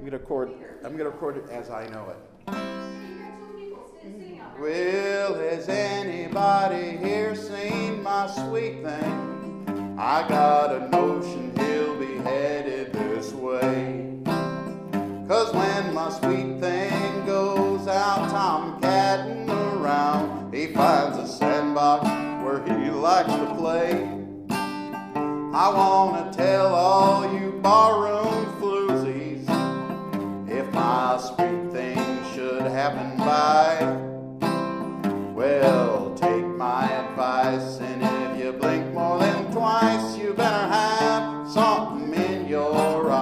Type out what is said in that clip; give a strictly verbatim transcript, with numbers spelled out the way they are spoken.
I'm gonna record. I'm gonna record it as I know it. Well, has anybody here seen my sweet thing? I got a notion he'll be headed this way. 'Cause when my sweet thing goes out tomcatting around, he finds a sandbox where he likes to play. I wanna tell all you barroom floozies, if my sweet thing should happen by, well, take my advice, and if you blink more than twice, you better have something in your